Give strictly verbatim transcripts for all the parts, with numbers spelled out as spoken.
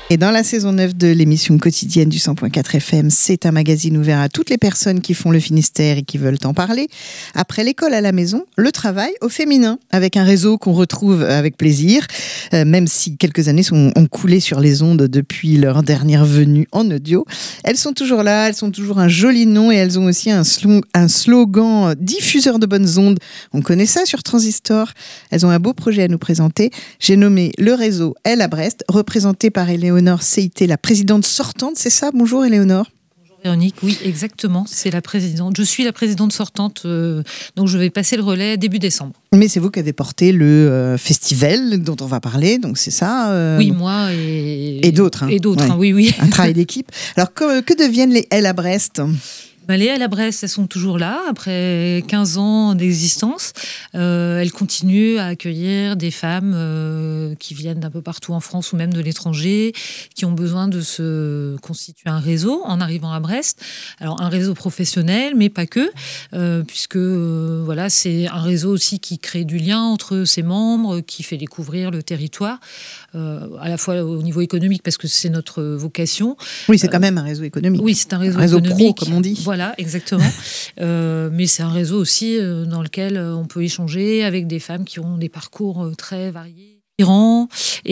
Et dans la saison neuf de l'émission quotidienne du cent point quatre F M, c'est un magazine ouvert à toutes les personnes qui font le Finistère et qui veulent en parler. Après l'école à la maison, le travail au féminin, avec un réseau qu'on retrouve avec plaisir, euh, même si quelques années sont, ont coulé sur les ondes depuis leur dernière venue en audio. Elles sont toujours là, elles sont toujours un joli nom et elles ont aussi un, slong, un slogan diffuseur de bonnes ondes. On connaît ça sur Transistor. Elles ont un beau projet à nous présenter. J'ai nommé le réseau Elle à Brest, représenté par Éléonore Seïté, la présidente sortante, c'est ça? Bonjour Éléonore. Bonjour Véronique, oui exactement, c'est la présidente. Je suis la présidente sortante, euh, donc je vais passer le relais début décembre. Mais c'est vous qui avez porté le euh, festival dont on va parler, donc c'est ça euh... Oui, moi et, et d'autres. Hein. Et d'autres, ouais. hein, oui, oui. Un travail d'équipe. Alors que, que deviennent les Elle à Brest? Les Elle à Brest, elles sont toujours là, après quinze ans d'existence. Euh, elles continuent à accueillir des femmes euh, qui viennent d'un peu partout en France ou même de l'étranger, qui ont besoin de se constituer un réseau en arrivant à Brest. Alors un réseau professionnel, mais pas que, euh, puisque euh, voilà, c'est un réseau aussi qui crée du lien entre ses membres, qui fait découvrir le territoire, euh, à la fois au niveau économique, parce que c'est notre vocation. Oui, c'est quand même un réseau économique. Oui, c'est un réseau, un réseau économique, pro, comme on dit. Voilà. Voilà, exactement. euh, mais c'est un réseau aussi euh, dans lequel euh, on peut échanger avec des femmes qui ont des parcours euh, très variés, différents.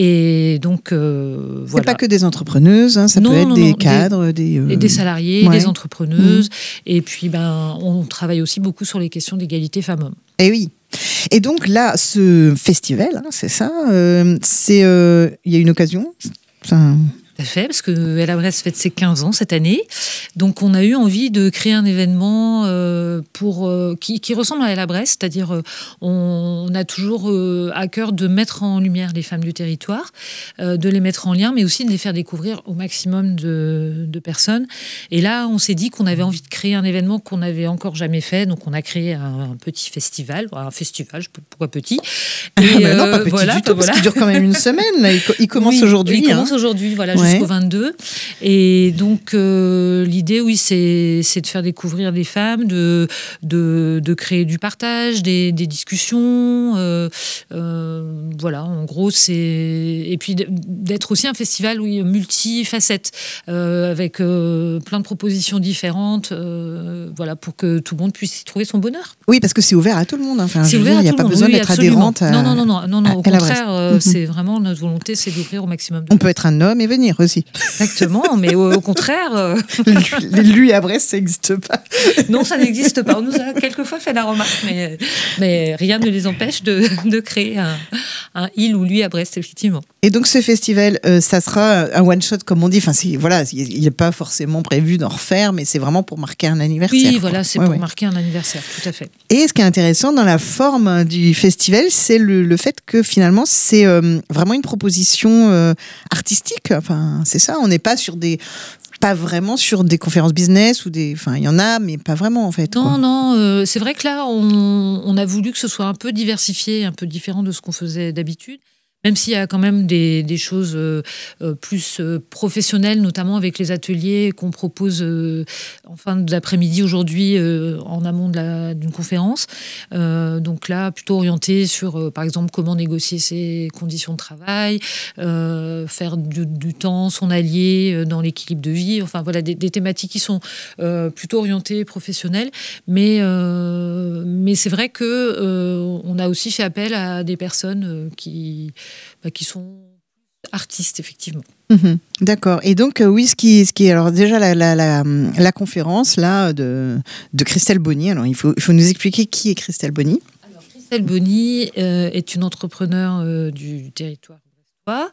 Et donc, euh, c'est voilà. pas que des entrepreneuses, hein, ça non, peut être non, des non, cadres, des, des, euh... des salariés, ouais. des entrepreneuses. Mmh. Et puis, ben, on travaille aussi beaucoup sur les questions d'égalité femmes-hommes. Eh oui. Et donc là, ce festival, hein, c'est ça, euh, c'est, euh, il y a une occasion. Enfin... Tout à fait, parce que Elle à Brest fête ses quinze ans cette année. Donc, on a eu envie de créer un événement euh, pour, euh, qui, qui ressemble à Elle à Brest, c'est-à-dire euh, on, on a toujours euh, à cœur de mettre en lumière les femmes du territoire, euh, de les mettre en lien, mais aussi de les faire découvrir au maximum de, de personnes. Et là, on s'est dit qu'on avait envie de créer un événement qu'on n'avait encore jamais fait. Donc, on a créé un, un petit festival, un festival, pourquoi petit? Et ah bah non, pas petit voilà, du tout, voilà. Parce qu'il dure quand même une semaine. Là. Il, il commence oui, aujourd'hui. Il hein. commence aujourd'hui, voilà. Ouais. Jusqu'au vingt-deux. Et donc, euh, l'idée, oui, c'est, c'est de faire découvrir des femmes, de, de, de créer du partage, des, des discussions. Euh, euh, voilà, en gros, c'est... Et puis, d'être aussi un festival, oui, multifacette, euh, avec euh, plein de propositions différentes, euh, voilà, pour que tout le monde puisse y trouver son bonheur. Oui, parce que c'est ouvert à tout le monde. Enfin, c'est ouvert à tout le monde. Il n'y a pas besoin oui, d'être absolument. adhérente à... Non, non, non, non, non, non. au contraire, euh, mm-hmm. c'est vraiment notre volonté, c'est d'ouvrir au maximum de On peut être un homme et venir aussi. Exactement, mais au, au contraire... Euh... Lui, lui à Brest, ça n'existe pas. Non, ça n'existe pas. On nous a quelquefois fait la remarque, mais, mais rien ne les empêche de, de créer un, un il ou lui à Brest, effectivement. Et donc ce festival, euh, ça sera un one-shot, comme on dit. Enfin, c'est, voilà, il n'est pas forcément prévu d'en refaire, mais c'est vraiment pour marquer un anniversaire. Oui, quoi. voilà, c'est ouais, pour ouais. marquer un anniversaire, tout à fait. Et ce qui est intéressant dans la forme du festival, c'est le, le fait que finalement, c'est euh, vraiment une proposition euh, artistique. Enfin, c'est ça, on n'est pas sur des... Pas vraiment sur des conférences business ou des, enfin il y en a, mais pas vraiment en fait. Non, quoi. non, euh, c'est vrai que là on, on a voulu que ce soit un peu diversifié, un peu différent de ce qu'on faisait d'habitude. Même s'il y a quand même des, des choses euh, plus euh, professionnelles, notamment avec les ateliers qu'on propose euh, en fin d'après-midi aujourd'hui euh, en amont de la, d'une conférence. Euh, donc là, plutôt orienté sur, euh, par exemple, comment négocier ses conditions de travail, euh, faire du, du temps son allié dans l'équilibre de vie. Enfin voilà, des, des thématiques qui sont euh, plutôt orientées professionnelles. Mais, euh, mais c'est vrai que euh, on a aussi fait appel à des personnes euh, qui Bah, qui sont artistes, effectivement. Mmh, d'accord. Et donc, euh, oui, ce qui, ce qui est alors déjà la, la, la, la conférence là, de, de Christelle Bonny. Alors, il faut, il faut nous expliquer qui est Christelle Bonny. Alors, Christelle Bonny euh, est une entrepreneure euh, du territoire brestois.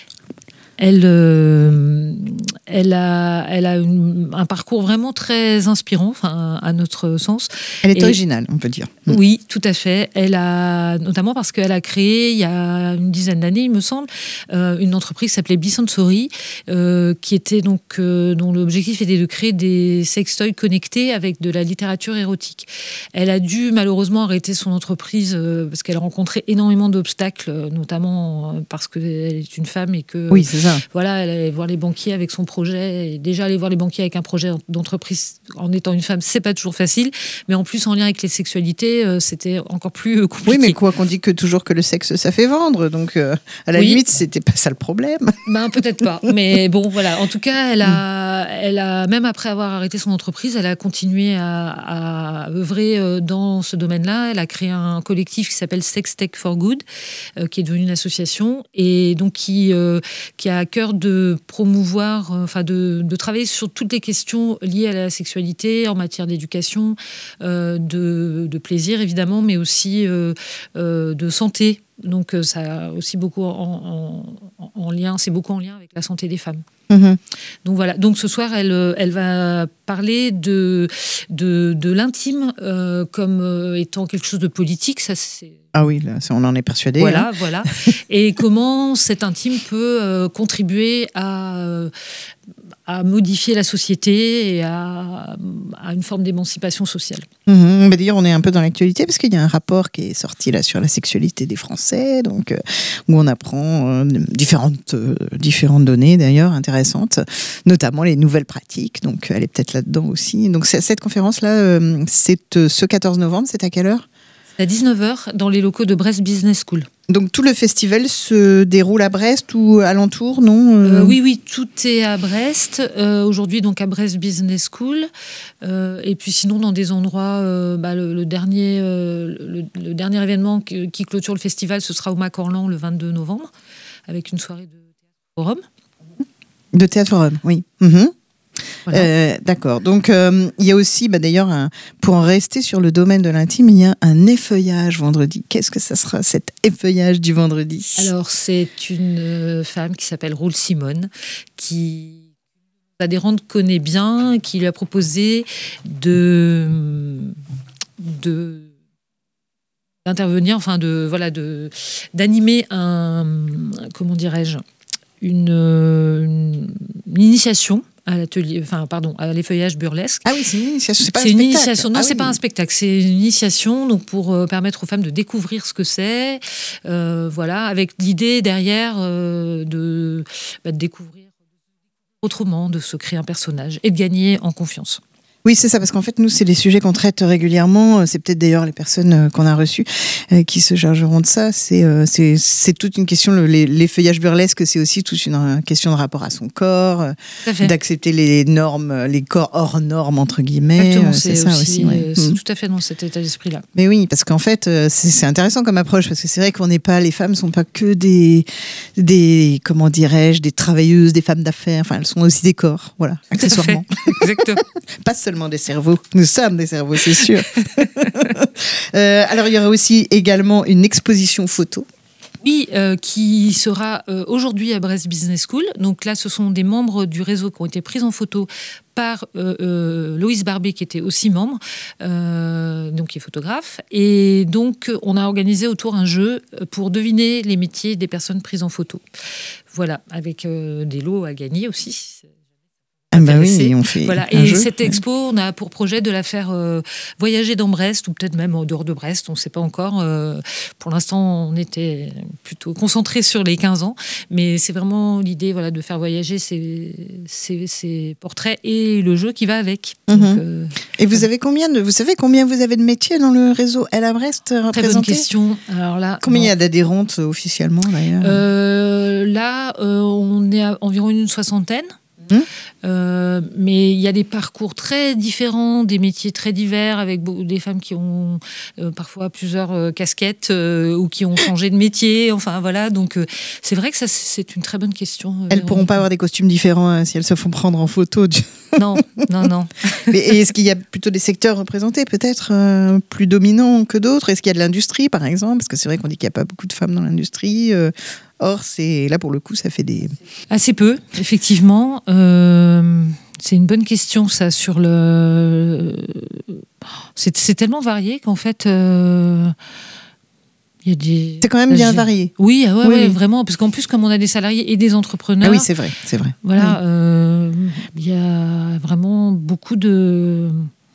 Elle, euh, elle a, elle a une, un parcours vraiment très inspirant, enfin, à notre sens. Elle est Et, originale, on peut dire. Oui, tout à fait. Elle a, notamment parce qu'elle a créé, il y a une dizaine d'années, il me semble, euh, une entreprise qui s'appelait Bisensory, euh, qui était donc, euh, dont l'objectif était de créer des sextoys connectés avec de la littérature érotique. Elle a dû malheureusement arrêter son entreprise euh, parce qu'elle a rencontré énormément d'obstacles, notamment parce qu'elle est une femme et que... Oui, c'est ça. Voilà, elle allait voir les banquiers avec son projet. projet. Et déjà, aller voir les banquiers avec un projet d'entreprise en étant une femme, c'est pas toujours facile. Mais en plus, en lien avec les sexualités, euh, c'était encore plus euh, compliqué. Oui, mais quoi qu'on dit que toujours que le sexe, ça fait vendre. Donc, euh, à la oui. limite, c'était pas ça le problème. Ben, peut-être pas. Mais bon, voilà. En tout cas, elle a, elle a, même après avoir arrêté son entreprise, elle a continué à, à œuvrer dans ce domaine-là. Elle a créé un collectif qui s'appelle Sex Tech for Good, euh, qui est devenu une association, et donc qui, euh, qui a à cœur de promouvoir, euh, enfin de, de travailler sur toutes les questions liées à la sexualité en matière d'éducation, euh, de, de plaisir évidemment, mais aussi euh, euh, de santé. Donc ça a aussi beaucoup en, en, en lien, c'est beaucoup en lien avec la santé des femmes. Mmh. Donc voilà. Donc ce soir, elle, elle va parler de de, de l'intime euh, comme euh, étant quelque chose de politique. Ça c'est. Ah oui, là, on en est persuadé. Voilà, hein. voilà. Et comment cet intime peut euh, contribuer à euh, à modifier la société et à, à une forme d'émancipation sociale. Mmh, bah d'ailleurs, on est un peu dans l'actualité parce qu'il y a un rapport qui est sorti là sur la sexualité des Français, donc euh, où on apprend euh, différentes euh, différentes données d'ailleurs intéressantes, notamment les nouvelles pratiques. Donc, elle est peut-être là-dedans aussi. Donc, cette conférence là, euh, c'est euh, ce quatorze novembre. C'est à quelle heure ? À dix-neuf heures dans les locaux de Brest Business School. Donc tout le festival se déroule à Brest ou alentour, non ? euh, Oui, oui, tout est à Brest. Euh, aujourd'hui, donc à Brest Business School. Euh, et puis sinon, dans des endroits, euh, bah, le, le, dernier, euh, le, le dernier événement qui, qui clôture le festival, ce sera au Macorlan le vingt-deux novembre, avec une soirée de théâtre forum. De théâtre forum, oui. Mmh. Voilà. Euh, d'accord. Donc, euh, il y a aussi, bah, d'ailleurs, un, pour en rester sur le domaine de l'intime, il y a un effeuillage vendredi. Qu'est-ce que ça sera, cet effeuillage du vendredi ? Alors, c'est une femme qui s'appelle Roule Simone, qui l'adhérente connaît bien, qui lui a proposé de, de d'intervenir, enfin de voilà, de d'animer un, comment dirais-je, une, une, une initiation. À l'atelier, enfin pardon, à l'effeuillage burlesque. Ah oui, c'est une initiation. C'est pas c'est un une spectacle. Initiation. Non, ah c'est oui. pas un spectacle. C'est une initiation, donc pour euh, permettre aux femmes de découvrir ce que c'est, euh, voilà, avec l'idée derrière euh, de, bah, de découvrir autrement, de se créer un personnage et de gagner en confiance. Oui, c'est ça, parce qu'en fait, nous, c'est des sujets qu'on traite régulièrement. C'est peut-être d'ailleurs les personnes qu'on a reçues euh, qui se chargeront de ça. C'est, euh, c'est, c'est toute une question, le, les, l'effeuillage burlesque, c'est aussi toute une question de rapport à son corps, euh, d'accepter les normes, les corps hors normes, entre guillemets. Exactement, c'est, c'est ça aussi, aussi. Ouais. C'est mmh. tout à fait dans cet état d'esprit-là. Mais oui, parce qu'en fait, c'est, c'est intéressant comme approche, parce que c'est vrai qu'on n'est pas, les femmes ne sont pas que des, des, comment dirais-je, des travailleuses, des femmes d'affaires. Enfin, elles sont aussi des corps, voilà, accessoirement. Exactement. Pas seulement des cerveaux. Nous sommes des cerveaux, c'est sûr. euh, alors, il y aura aussi également une exposition photo. Oui, euh, qui sera euh, aujourd'hui à Brest Business School. Donc là, ce sont des membres du réseau qui ont été pris en photo par euh, euh, Loïs Barbé, qui était aussi membre, euh, donc qui est photographe. Et donc, on a organisé autour un jeu pour deviner les métiers des personnes prises en photo. Voilà, avec euh, des lots à gagner aussi. Ah bah oui, on fait voilà. un Et jeu, cette ouais. expo, on a pour projet de la faire euh, voyager dans Brest, ou peut-être même en dehors de Brest, on ne sait pas encore. Euh, pour l'instant, on était plutôt concentrés sur les quinze ans, mais c'est vraiment l'idée, voilà, de faire voyager ces, ces, ces portraits et le jeu qui va avec. Mm-hmm. Donc, euh, et vous avez combien de, vous savez combien vous avez de métiers dans le réseau Elle à Brest représenté ? Très bonne question. Alors là, combien bon, il y a d'adhérentes officiellement d'ailleurs ? euh, Là, euh, on est à environ une soixantaine. Mmh. Euh, mais il y a des parcours très différents, des métiers très divers, avec des femmes qui ont euh, parfois plusieurs euh, casquettes euh, ou qui ont changé de métier. Enfin voilà, donc euh, c'est vrai que ça, c'est une très bonne question. Elles ne pourront pas avoir des costumes différents hein, si elles se font prendre en photo. Du... Non, non, non. Mais est-ce qu'il y a plutôt des secteurs représentés, peut-être euh, plus dominants que d'autres ? Est-ce qu'il y a de l'industrie, par exemple ? Parce que c'est vrai qu'on dit qu'il n'y a pas beaucoup de femmes dans l'industrie. Euh, or, c'est là pour le coup, ça fait des assez peu, effectivement. Euh, c'est une bonne question, ça, sur le. C'est, c'est tellement varié qu'en fait. Euh... Il y a des... C'est quand même bien varié. Oui, ouais, oui, ouais, oui, vraiment. Parce qu'en plus, comme on a des salariés et des entrepreneurs. Ah oui, c'est vrai, c'est vrai. Voilà, oui. euh, il y a vraiment beaucoup de,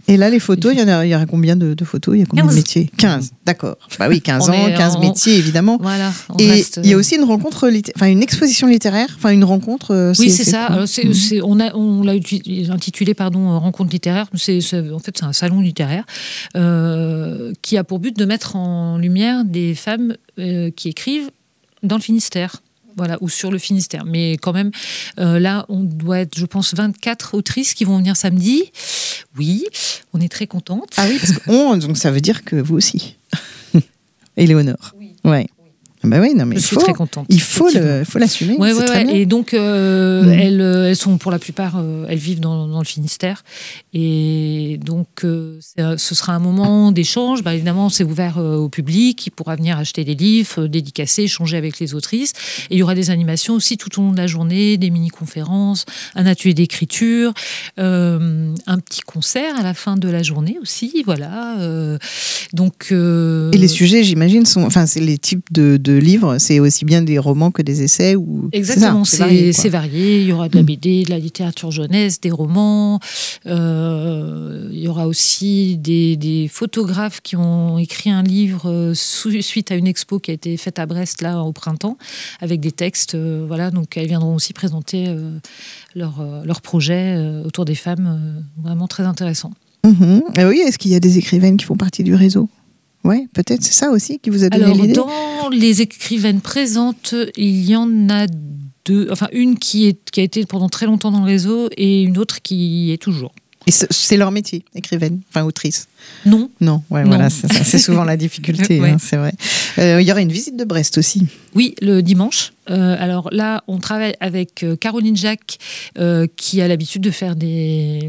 Et là, les photos, il y en a, il y aura combien de, de photos? Il y a combien quinze. de métiers? quinze, d'accord. Bah oui, quinze On ans, est quinze en- métiers, évidemment. Voilà. on Et reste, il y a aussi une rencontre, litté- enfin une exposition littéraire, enfin une rencontre. euh, Oui, c'est ça. quoi Alors, c'est- Mhm. c'est- on a, on l'a uti- intitulé pardon, euh, rencontre littéraire. C'est, c'est- en fait, c'est un salon littéraire euh, qui a pour but de mettre en lumière des femmes euh, qui écrivent dans le Finistère. Voilà, ou sur le Finistère. Mais quand même, euh, là, on doit être, je pense, vingt-quatre autrices qui vont venir samedi. Oui, on est très contente. Ah oui, parce que on, donc ça veut dire que vous aussi. Éléonore. Oui. Ouais. Bah oui, non mais Je il suis faut, très contente. il faut effectivement. le, faut l'assumer. Ouais, c'est ouais, très ouais. bien. Et donc, euh, Mm. elles, euh, elles sont pour la plupart, euh, elles vivent dans, dans le Finistère. Et donc, euh, c'est- ce sera un moment d'échange. Bah, évidemment, c'est ouvert euh, au public, qui pourra venir acheter des livres, euh, dédicacer, échanger avec les autrices. Et il y aura des animations aussi tout au long de la journée, des mini-conférences, un atelier d'écriture, euh, un petit concert à la fin de la journée aussi. Voilà. euh, donc, euh, Et les sujets, j'imagine, sont, enfin, c'est les types de, de livres, c'est aussi bien des romans que des essais ou. Exactement, c'est c'est ça, varié, quoi. c'est varié. Il y aura de la Mm. B D, de la littérature jeunesse, des romans. Euh, il y aura aussi des, des photographes qui ont écrit un livre euh, sous- suite à une expo qui a été faite à Brest là au printemps, avec des textes. euh, voilà, donc elles viendront aussi présenter euh, leur, euh, leur projet euh, autour des femmes, euh, vraiment très intéressant. Mhm. Ah oui, est-ce qu'il y a des écrivaines qui font partie du réseau? Ouais, peut-être c'est ça aussi qui vous a donné Alors, l'idée. dans les écrivaines présentes, il y en a deux. Enfin, une qui, est, qui a été pendant très longtemps dans le réseau et une autre qui y est toujours. Et c'est c'est leur métier, écrivaine, enfin autrice. Non. Non, ouais, Non. voilà, c'est ça, c'est souvent la difficulté, Ouais. hein, c'est vrai. Euh, il y aura une visite de Brest aussi. Oui, le dimanche. Euh, alors là, on travaille avec euh, Caroline Jacques, euh, qui a l'habitude de faire des,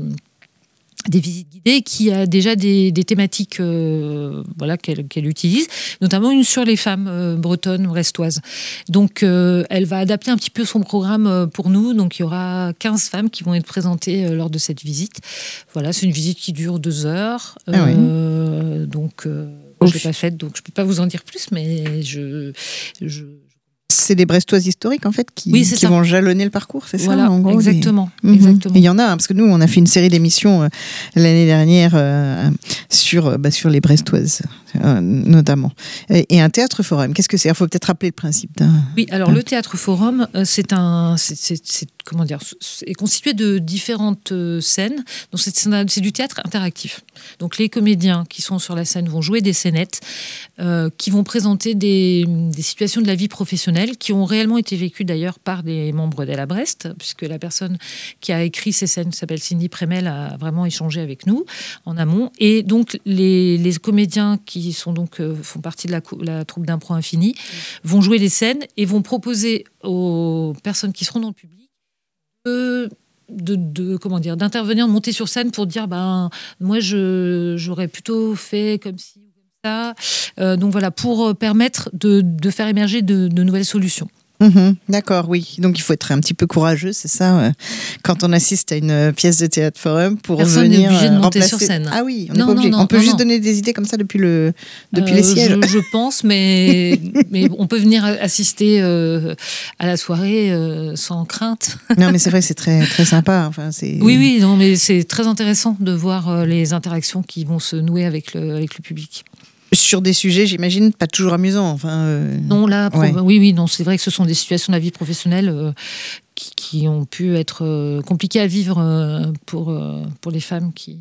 des visites guidées, qui a déjà des, des thématiques euh, voilà, qu'elle qu'elle utilise, notamment une sur les femmes euh, bretonnes, brestoises. Donc, euh, elle va adapter un petit peu son programme euh, pour nous. Donc, il y aura quinze femmes qui vont être présentées euh, lors de cette visite. Voilà, c'est une visite qui dure deux heures. Ah oui. Euh, donc, euh, Au je ne l'ai fi- pas faite, donc je ne peux pas vous en dire plus, mais je... je C'est des Brestoises historiques en fait qui, Oui, c'est qui ça. vont jalonner le parcours, c'est Voilà, ça en gros, exactement, des- Mhm. exactement. Et il y en a, hein, parce que nous on a fait une série d'émissions euh, l'année dernière euh, sur, euh, bah, sur les Brestoises euh, notamment. Et, et un théâtre forum, qu'est-ce que c'est? Il faut peut-être rappeler le principe d'un. Oui, alors le théâtre forum, euh, c'est un, c'est, c'est- c'est- comment dire, c'est constitué de différentes euh, scènes. Donc c'est, c'est un- c'est du théâtre interactif. Donc les comédiens qui sont sur la scène vont jouer des scénettes, euh, qui vont présenter des, des situations de la vie professionnelle qui ont réellement été vécues d'ailleurs par des membres d'Ella Brest, puisque la personne qui a écrit ces scènes s'appelle Cindy Prémel, a vraiment échangé avec nous en amont. Et donc les, les comédiens qui sont donc euh, font partie de la, cou- la troupe d'impro infini vont jouer les scènes et vont proposer aux personnes qui seront dans le public de, de, de- comment dire, d'intervenir, de monter sur scène pour dire ben moi je j'aurais plutôt fait comme ci ou comme ça. Euh, donc voilà, pour permettre de, de faire émerger de, de nouvelles solutions. Mhm, d'accord, oui. Donc il faut être un petit peu courageux, c'est ça, euh, quand on assiste à une euh, pièce de théâtre forum pour Personne n'est venir obligé de euh, monter remplacer. sur scène. Ah oui, on n'est Non, pas non, obligé. non, on peut non, juste non. donner des idées comme ça depuis le depuis Euh, les sièges. Je, je pense, mais, mais on peut venir assister euh, à la soirée euh, sans crainte. Non, mais c'est vrai, c'est très très sympa. Enfin, c'est. Oui, oui, non, mais c'est très intéressant de voir euh, les interactions qui vont se nouer avec le, avec le public. Sur des sujets, j'imagine, pas toujours amusants. Enfin. euh, Non, là, Ouais. proba- oui, oui, non, c'est vrai que ce sont des situations de la vie professionnelle euh, qui, qui ont pu être euh, compliquées à vivre euh, pour, euh, pour les femmes qui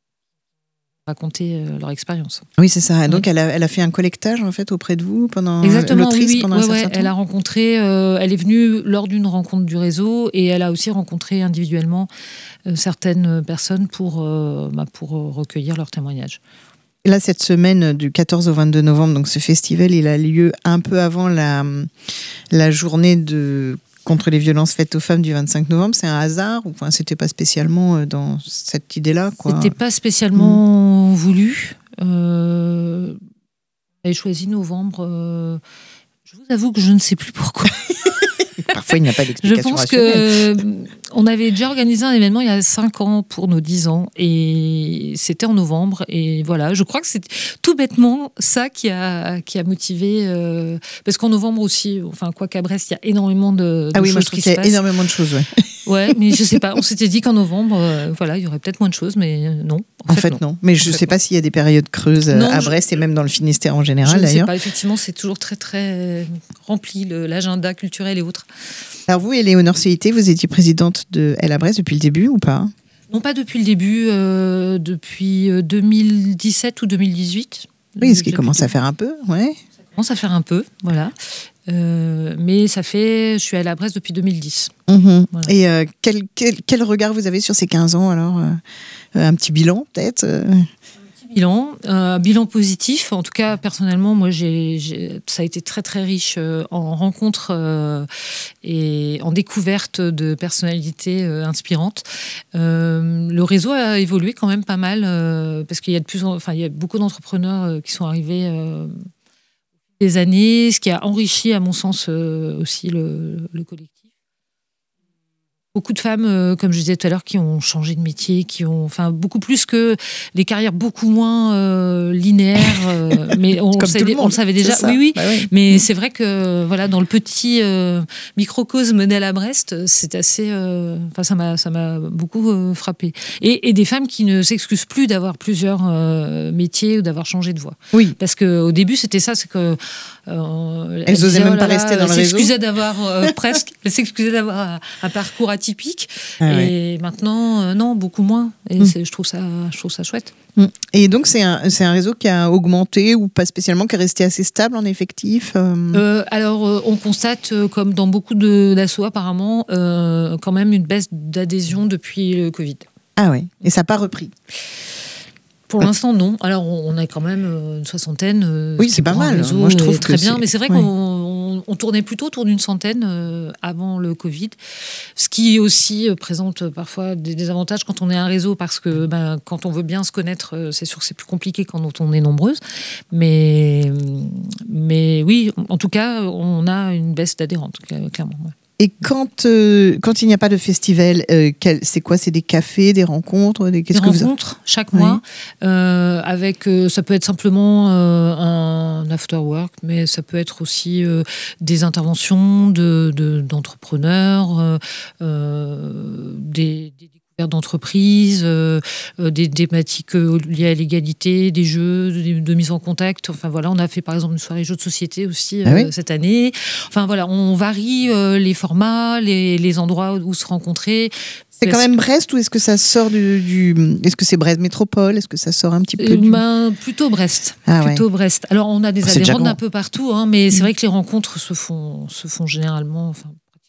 racontaient euh, leur expérience. Oui, c'est ça. Et donc, Ouais. elle a, elle a fait un collectage en fait auprès de vous pendant Exactement, oui, l'autrice oui, pendant ouais, un ouais, certain elle temps. a rencontré, euh, elle est venue lors d'une rencontre du réseau et elle a aussi rencontré individuellement euh, certaines personnes pour, euh, bah, pour euh, recueillir leurs témoignages. Et là, cette semaine du quatorze au vingt-deux novembre, donc ce festival, il a lieu un peu avant la, la journée de contre les violences faites aux femmes du vingt-cinq novembre. C'est un hasard ou enfin, c'était pas spécialement euh, dans cette idée-là, quoi. C'était pas spécialement voulu. Euh, on avait choisi novembre. euh, je vous avoue que je ne sais plus pourquoi. Parfois, il n'y a pas Je d'explication pense rationnelle. que euh, on avait déjà organisé un événement il y a cinq ans pour nos dix ans et c'était en novembre et voilà, je crois que c'est tout bêtement ça qui a qui a motivé euh, parce qu'en novembre aussi, enfin quoi qu'à Brest, il y a énormément de, de Ah oui, moi choses je trouve qui qu'il se y a passent. énormément de choses. Ouais. Ouais, mais je sais pas, on s'était dit qu'en novembre, euh, voilà, il y aurait peut-être moins de choses, mais euh, non. En, en fait, fait, non. non. Mais je ne sais pas s'il y a des périodes creuses non, à Brest je... et même dans le Finistère en général, d'ailleurs. Je ne sais pas. Effectivement, c'est toujours très, très rempli, le, l'agenda culturel et autres. Alors vous, Éléonore Célité, vous étiez présidente de Elle à Brest depuis le début ou pas ? Non, pas depuis le début, euh, depuis deux mille dix-sept ou deux mille dix-huit. Oui, ce qui commence à faire un peu, ouais. Ça commence à faire un peu, voilà. Euh, mais ça fait, je suis à la Brest depuis deux mille dix. Mmh. Voilà. Et euh, quel, quel, quel regard vous avez sur ces quinze ans alors euh, un petit bilan peut-être euh... Un petit bilan, un bilan positif. En tout cas, personnellement, moi, j'ai, j'ai, ça a été très très riche euh, en rencontres euh, et en découvertes de personnalités euh, inspirantes. Euh, le réseau a évolué quand même pas mal euh, parce qu'il y a de plus, en, enfin, il y a beaucoup d'entrepreneurs euh, qui sont arrivés. Euh, des années, ce qui a enrichi, à mon sens, euh, aussi le, le collectif. Beaucoup de femmes, euh, comme je disais tout à l'heure, qui ont changé de métier, qui ont, enfin, beaucoup plus que les carrières beaucoup moins euh, linéaires. Euh, mais on, le savait, on le savait déjà. Oui, oui. Bah oui. Mais mmh. c'est vrai que voilà, dans le petit euh, microcosme d'Elle à Brest, c'est assez. Euh, enfin, ça m'a, ça m'a beaucoup euh, frappé. Et, et des femmes qui ne s'excusent plus d'avoir plusieurs euh, métiers ou d'avoir changé de voie. Oui. Parce que au début, c'était ça, c'est que euh, elles n'osaient même oh pas là, rester dans le réseau. Elles s'excusaient d'avoir euh, presque. Elles s'excusaient d'avoir un, un parcours atypique. Ah et ouais. maintenant, euh, non, beaucoup moins. Et mmh. c'est, je trouve ça, je trouve ça chouette. Mmh. Et donc, c'est un, c'est un réseau qui a augmenté ou pas spécialement, qui est resté assez stable en effectif euh... Euh, Alors, euh, on constate, euh, comme dans beaucoup de, d'assos apparemment, euh, quand même une baisse d'adhésion depuis le Covid. Ah ouais. Et ça n'a pas repris? Pour l'instant, non. Alors, on a quand même une soixantaine. Oui, c'est pas mal. Réseau, moi, je trouve très que bien. c'est... Mais c'est vrai ouais. qu'on on, on tournait plutôt autour d'une centaine euh, avant le Covid. Ce qui aussi euh, présente parfois des désavantages quand on est un réseau, parce que ben, quand on veut bien se connaître, euh, c'est sûr que c'est plus compliqué quand on est nombreuse. Mais, mais oui, en tout cas, on a une baisse d'adhérentes, clairement. Ouais. Et quand, euh, quand il n'y a pas de festival, euh, quel, c'est quoi? C'est des cafés, des rencontres des, qu'est-ce des que rencontres, vous... chaque oui. mois. Euh, avec, euh, ça peut être simplement euh, un after work, mais ça peut être aussi euh, des interventions de, de, d'entrepreneurs, euh, euh, des, des découvertes d'entreprises, euh, des thématiques liées à l'égalité, des jeux, de, de mise en contact. Enfin voilà, on a fait par exemple une soirée jeux de société aussi euh, ah oui cette année. Enfin voilà, on varie euh, les formats, les, les endroits où se rencontrer. C'est quand même Brest ou est-ce que ça sort du, du... Est-ce que c'est Brest Métropole? Est-ce que ça sort un petit peu du... ben, Plutôt Brest. Ah plutôt ouais. Brest. Alors on a des oh, adhérents d'un peu partout, hein, mais mmh. c'est vrai que les rencontres se font, se font généralement enfin,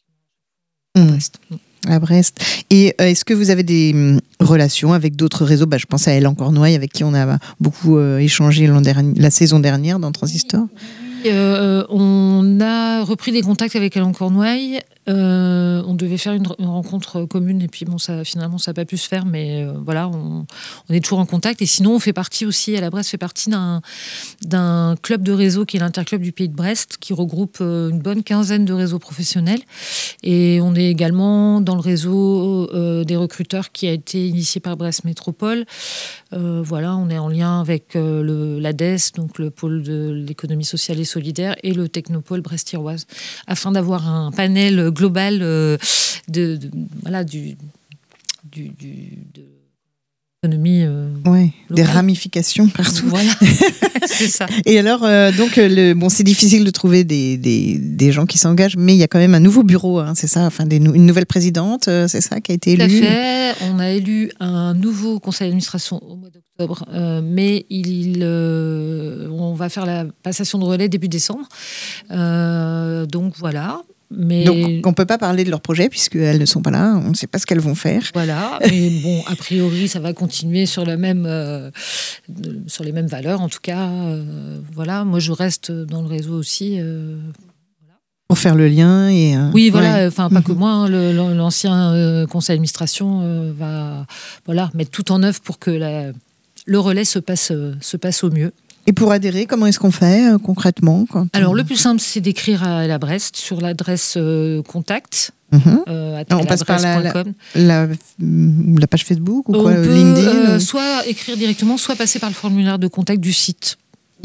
à mmh. Brest. Mmh. À Brest. Et euh, est-ce que vous avez des hum, relations avec d'autres réseaux? bah, Je pense à Elle en Cornouailles, avec qui on a beaucoup euh, échangé l'an dernier, la saison dernière dans Transistor. Oui, euh, on a repris des contacts avec Elle en Cornouailles. Euh, on devait faire une, une rencontre commune et puis bon, ça, finalement ça n'a pas pu se faire, mais euh, voilà, on, on est toujours en contact. Et sinon, on fait partie aussi, Elle à Brest fait partie d'un, d'un club de réseau qui est l'Interclub du Pays de Brest, qui regroupe euh, une bonne quinzaine de réseaux professionnels. Et on est également dans le réseau euh, des recruteurs qui a été initié par Brest Métropole. Euh, voilà, on est en lien avec euh, le, l'A D E S, donc le pôle de l'économie sociale et solidaire, et le Technopôle Brest-Iroise, afin d'avoir un panel global euh, de, de voilà du du, du de l'économie euh, ouais, des ramifications partout. Voilà, c'est ça. Et alors euh, donc le bon, c'est difficile de trouver des, des des gens qui s'engagent, mais il y a quand même un nouveau bureau, hein, c'est ça, enfin des, une nouvelle présidente, euh, c'est ça qui a été élue. Tout à fait. On a élu un nouveau conseil d'administration au mois d'octobre, euh, mais il euh, on va faire la passation de relais début décembre. Euh, donc voilà. Mais... Donc, on ne peut pas parler de leur projet puisqu'elles ne sont pas là, on ne sait pas ce qu'elles vont faire. Voilà, mais bon, a priori, ça va continuer sur, la même, euh, sur les mêmes valeurs, en tout cas. Euh, voilà, moi, je reste dans le réseau aussi. Euh, voilà. Pour faire le lien et... Euh, oui, voilà, enfin, ouais. pas mm-hmm. que moi, hein, le, l'ancien euh, conseil d'administration euh, va voilà, mettre tout en œuvre pour que la, le relais se passe, se passe au mieux. Et pour adhérer, comment est-ce qu'on fait euh, concrètement quand Alors, on... le plus simple, c'est d'écrire à la Brest sur l'adresse euh, contact. Mmh. Euh, on passe par la, la, la, la page Facebook ou quoi, on peut, LinkedIn euh, ou... soit écrire directement, soit passer par le formulaire de contact du site.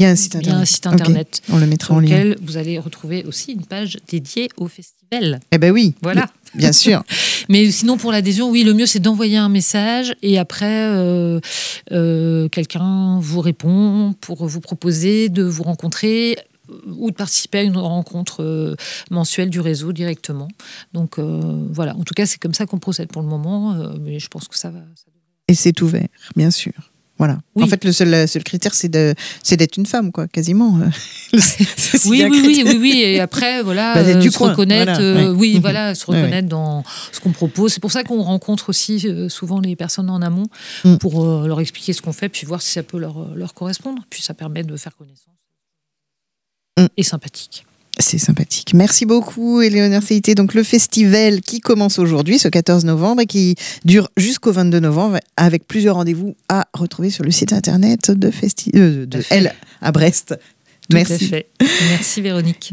Il y a un site Il y a internet. un site internet. Okay. On le mettra sur en lien. lequel vous allez retrouver aussi une page dédiée au festival. Eh ben oui. Voilà. Bien sûr. Mais sinon, pour l'adhésion, oui, le mieux, c'est d'envoyer un message et après, euh, euh, quelqu'un vous répond pour vous proposer de vous rencontrer ou de participer à une rencontre euh, mensuelle du réseau directement. Donc, euh, voilà. En tout cas, c'est comme ça qu'on procède pour le moment, euh, mais je pense que ça va... Ça... Et c'est ouvert, bien sûr. Voilà. Oui. En fait, le seul, le seul critère, c'est, de, c'est d'être une femme, quoi, quasiment. c'est oui, oui, oui, oui, oui. Et après, voilà, bah, du se coin, reconnaître, voilà, euh, ouais. oui, voilà, se reconnaître ouais, ouais. dans ce qu'on propose. C'est pour ça qu'on rencontre aussi euh, souvent les personnes en amont mm. pour euh, leur expliquer ce qu'on fait, puis voir si ça peut leur, leur correspondre. Puis ça permet de faire connaissance. Mm. Et sympathique. C'est sympathique. Merci beaucoup, Éléonore Seïté. Donc, le festival qui commence aujourd'hui, ce quatorze novembre, et qui dure jusqu'au vingt-deux novembre, avec plusieurs rendez-vous à retrouver sur le site internet de, Festi- euh, de Elle à Brest. Tout Merci. à fait. Merci, Véronique.